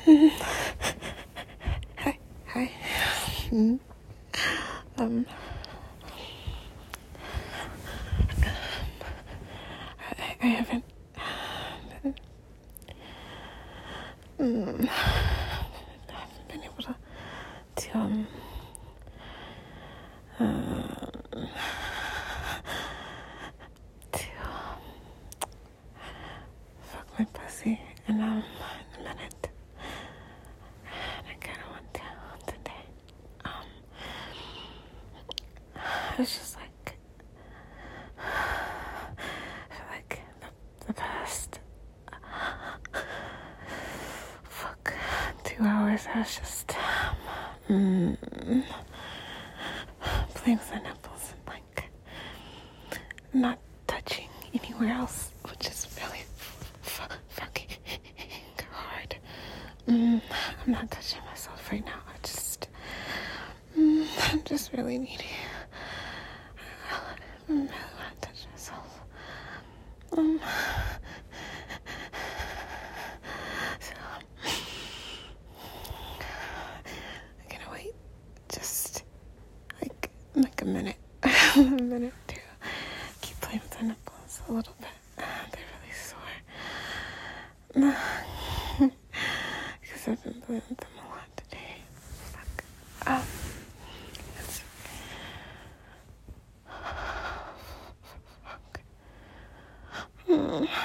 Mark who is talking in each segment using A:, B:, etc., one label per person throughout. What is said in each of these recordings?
A: Hi. Mm. I haven't been able to fuck my pussy in a minute. And I kinda went down today. It was just like, I feel like the past 2 hours I was just playing with the nipples and like not touching anywhere else, which is really fucking hard. I'm not touching myself right now. I'm just really needy. I really want to touch myself. So I'm gonna wait just like a minute, a minute to keep playing with the nipples a little bit. They're really sore because I've been playing with them a lot today. Fuck. It's fuck.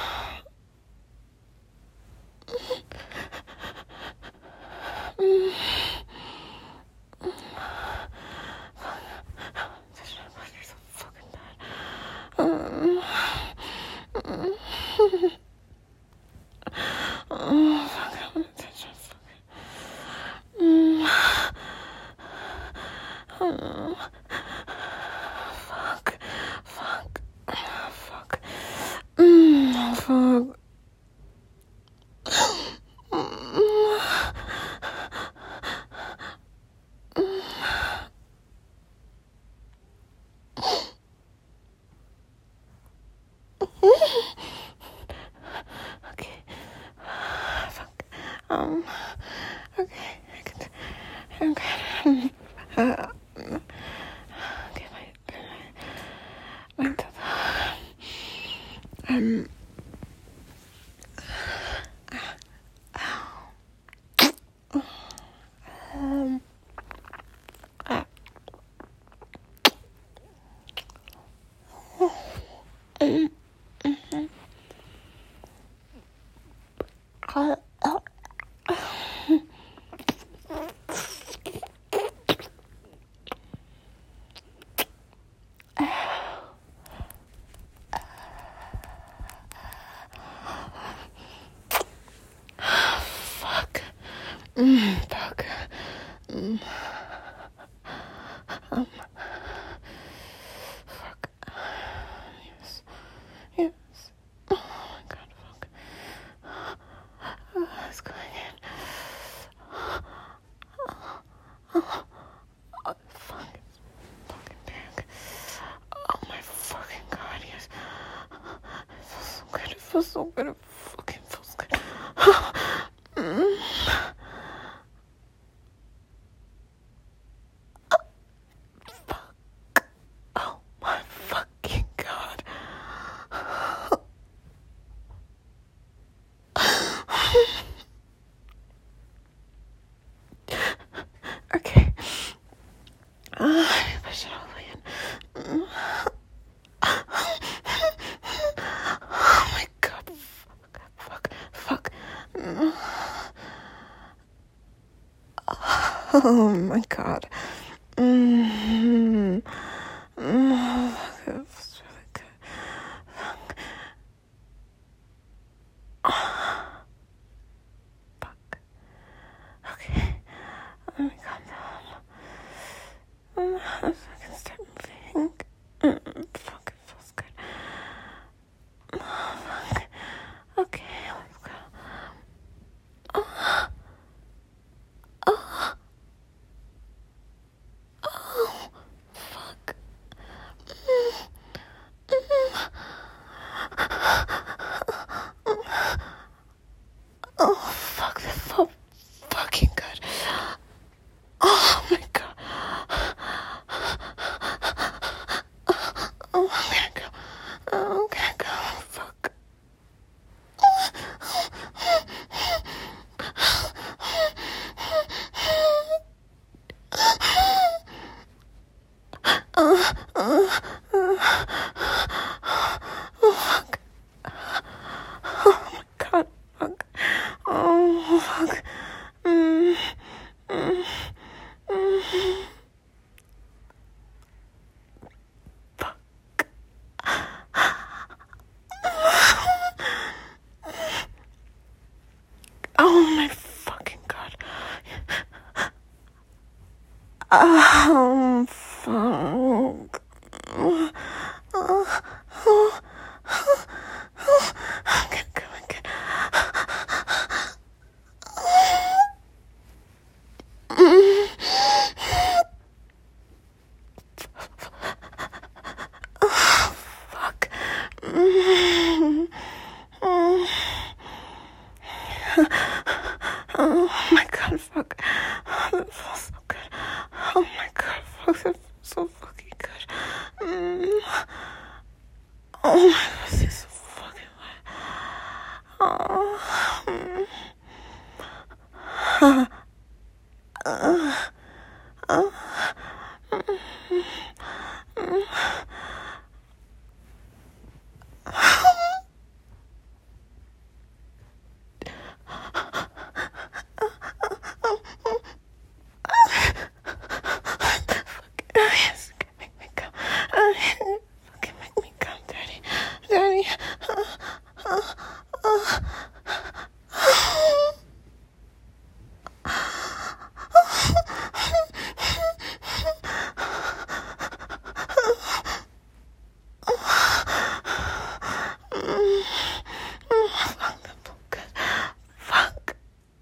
A: Yes. Oh my god, fuck. It's going in. Fuck. It's fucking big. Oh my fucking god, yes. It feels so good. It feels so good. It fucking feels good. Oh my fucking god. Okay. Push it all the way in. Oh my god. Fuck. Oh my god. It was really good. Fuck. Okay. Let me calm down. I can start moving. Fuck, it feels good. Fuck. Okay, let's go. Oh my fucking god. Oh, fuck. Fuck. Oh my god, fuck. That feels so good. Oh my god, fuck. That feels so fucking good. Oh my god, this is so fucking wet. Yes, make me come. Fucking make me come, daddy. Daddy. Fuck.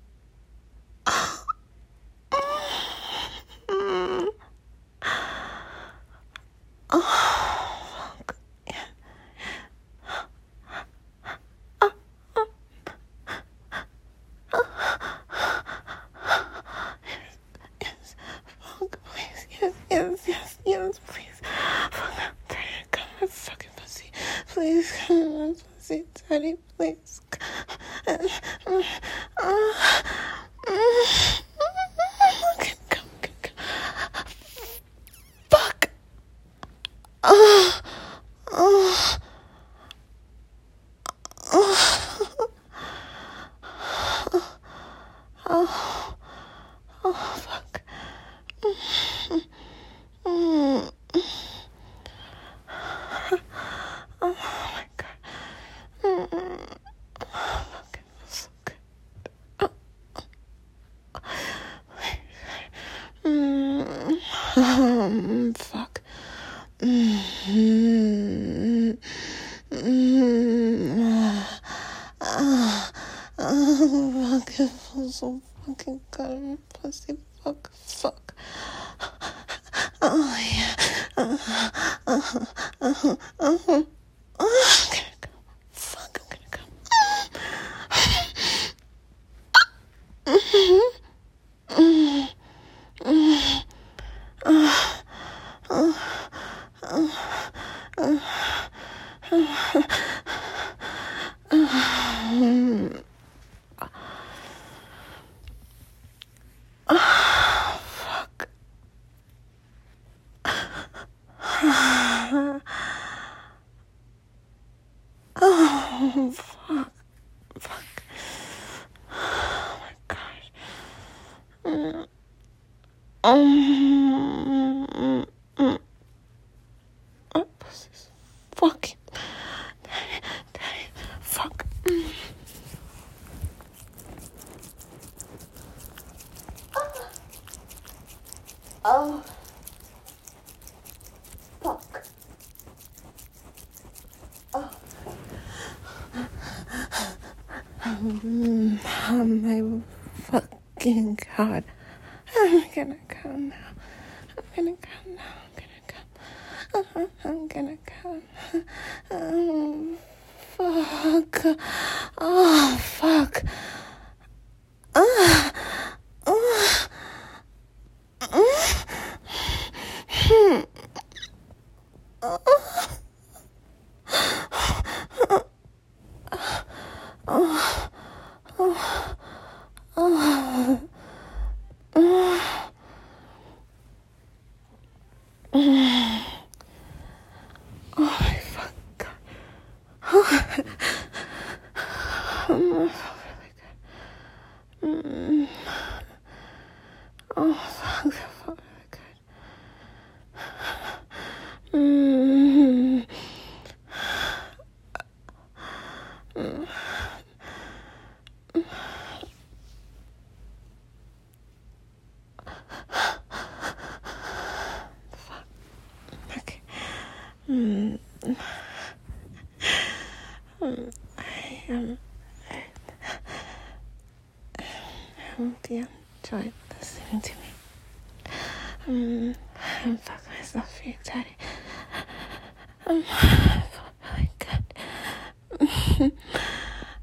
A: Yes. Fuck, please. Yes, please. Fuck, I'm tired. Come on, fucking pussy. Please, come on, pussy. Daddy, please. Come. Fuck. Fuck. Oh my god. Fucking so good. Fuck. Fuck, it feels so fucking good. Pussy, fuck. Oh, yeah. I'm gonna come. Fuck, I'm gonna come. Fuck. Oh, fuck. Oh my god. Oh, this is fucking. Daddy, fuck. Oh. Fuck. Oh. Oh my fucking god. I'm gonna come now. I'm gonna come. Fuck. Oh, fuck. Oh my fuck god. Oh, really good. Oh, fuck, that felt really good. Mm, I hope you enjoyed listening to me. I'm fucking myself for excited. I feel really good.